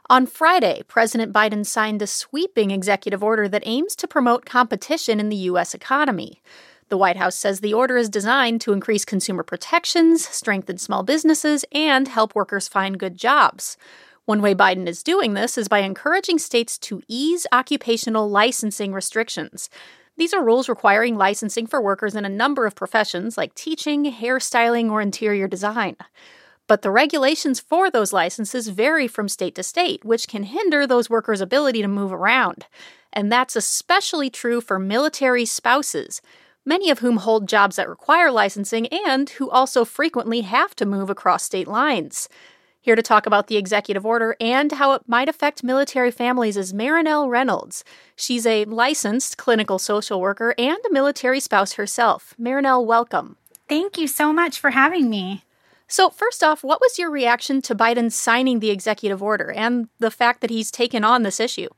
On Friday, President Biden signed a sweeping executive order that aims to promote competition in the U.S. economy. The White House says the order is designed to increase consumer protections, strengthen small businesses, and help workers find good jobs. One way Biden is doing this is by encouraging states to ease occupational licensing restrictions. These are rules requiring licensing for workers in a number of professions like teaching, hairstyling, or interior design. But the regulations for those licenses vary from state to state, which can hinder those workers' ability to move around. And that's especially true for military spouses, many of whom hold jobs that require licensing and who also frequently have to move across state lines. Here to talk about the executive order and how it might affect military families is Marinelle Reynolds. She's a licensed clinical social worker and a military spouse herself. Marinelle, welcome. Thank you so much for having me. So first off, what was your reaction to Biden signing the executive order and the fact that he's taken on this issue?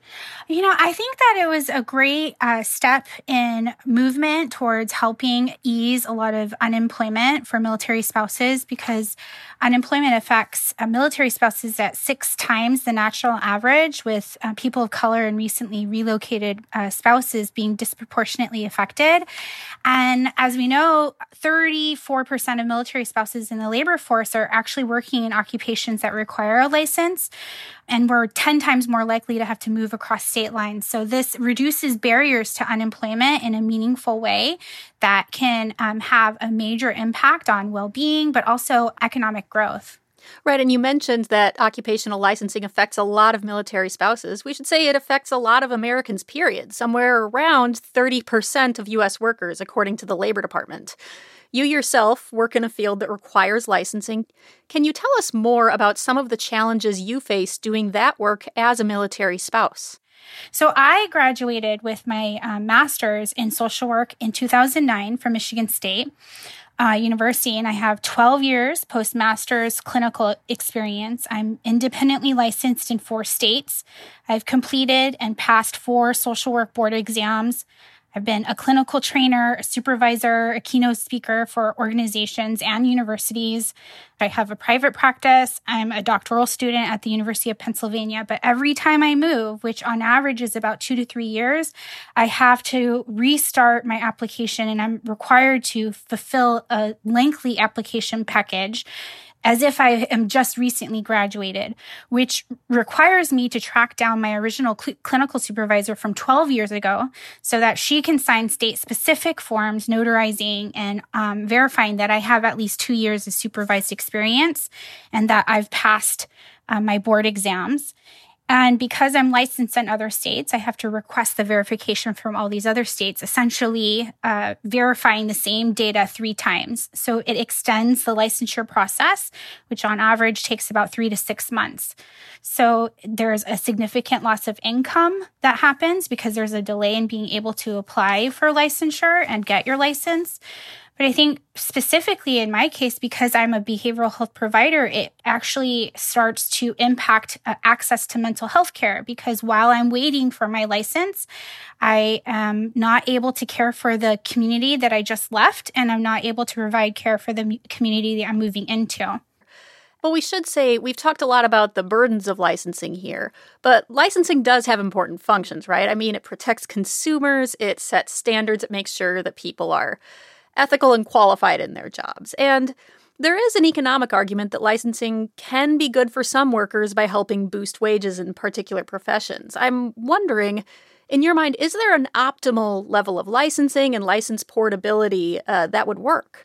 I think that it was a great step in movement towards helping ease a lot of unemployment for military spouses, because unemployment affects military spouses at 6 times the national average, with people of color and recently relocated spouses being disproportionately affected. And as we know, 34% of military spouses in the labor force are actually working in occupations that require a license, and we're 10 times more likely to have to move across state lines. So this reduces barriers to unemployment in a meaningful way that can have a major impact on well-being, but also economic growth. Right, and you mentioned that occupational licensing affects a lot of military spouses. We should say it affects a lot of Americans, period. Somewhere around 30% of U.S. workers, according to the Labor Department. You yourself work in a field that requires licensing. Can you tell us more about some of the challenges you face doing that work as a military spouse? So I graduated with my master's in social work in 2009 from Michigan State University, and I have 12 years post-master's clinical experience. I'm independently licensed in 4 states. I've completed and passed 4 social work board exams. I've been a clinical trainer, a supervisor, a keynote speaker for organizations and universities. I have a private practice. I'm a doctoral student at the University of Pennsylvania. But every time I move, which on average is about 2 to 3 years, I have to restart my application, and I'm required to fulfill a lengthy application package as if I am just recently graduated, which requires me to track down my original clinical supervisor from 12 years ago so that she can sign state-specific forms notarizing and verifying that I have at least 2 years of supervised experience and that I've passed my board exams. And because I'm licensed in other states, I have to request the verification from all these other states, essentially verifying the same data 3 times. So it extends the licensure process, which on average takes about 3 to 6 months. So there's a significant loss of income that happens because there's a delay in being able to apply for licensure and get your license. But I think specifically in my case, because I'm a behavioral health provider, it actually starts to impact access to mental health care, because while I'm waiting for my license, I am not able to care for the community that I just left, and I'm not able to provide care for the community that I'm moving into. Well, we should say we've talked a lot about the burdens of licensing here, but licensing does have important functions, right? I mean, it protects consumers, it sets standards, it makes sure that people are ethical and qualified in their jobs. And there is an economic argument that licensing can be good for some workers by helping boost wages in particular professions. I'm wondering, in your mind, is there an optimal level of licensing and license portability that would work?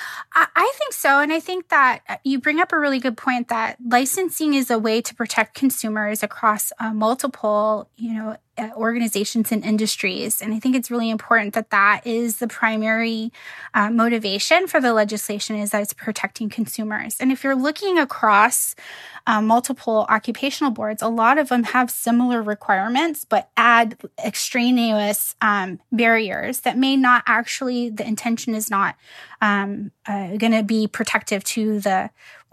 I think so. And I think that you bring up a really good point that licensing is a way to protect consumers across multiple, organizations and industries. And I think it's really important that that is the primary motivation for the legislation, is that it's protecting consumers. And if you're looking across multiple occupational boards, a lot of them have similar requirements, but add extraneous barriers that may not actually, the intention is not going to be protective to the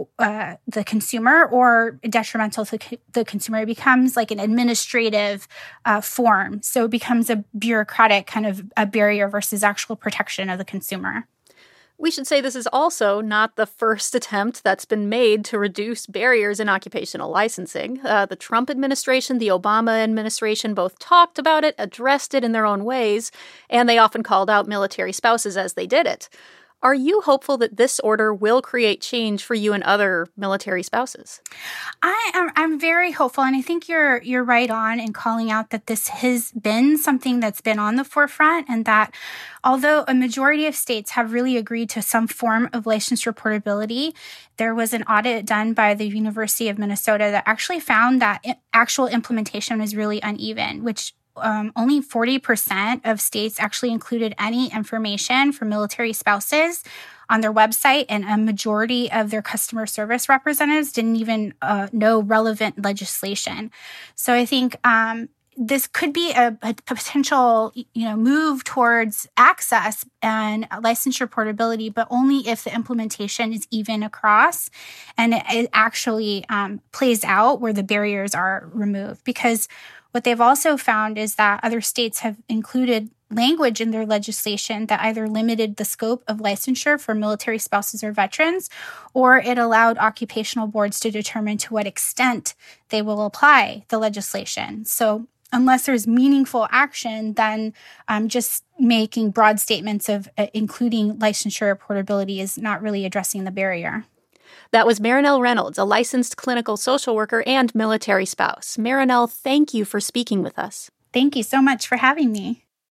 consumer or detrimental to the consumer. It becomes like an administrative form. So it becomes a bureaucratic kind of a barrier versus actual protection of the consumer. We should say this is also not the first attempt that's been made to reduce barriers in occupational licensing. The Trump administration, the Obama administration both talked about it, addressed it in their own ways, and they often called out military spouses as they did it. Are you hopeful that this order will create change for you and other military spouses? I'm very hopeful, and I think you're right on in calling out that this has been something that's been on the forefront, and that although a majority of states have really agreed to some form of license reportability, there was an audit done by the University of Minnesota that actually found that actual implementation was really uneven, which only 40% of states actually included any information for military spouses on their website, and a majority of their customer service representatives didn't even know relevant legislation. So I think this could be a potential, move towards access and licensure portability, but only if the implementation is even across and it actually plays out where the barriers are removed. Because what they've also found is that other states have included language in their legislation that either limited the scope of licensure for military spouses or veterans, or it allowed occupational boards to determine to what extent they will apply the legislation. So unless there's meaningful action, then just making broad statements of including licensure portability is not really addressing the barrier. That was Marinelle Reynolds, a licensed clinical social worker and military spouse. Marinelle, thank you for speaking with us. Thank you so much for having me.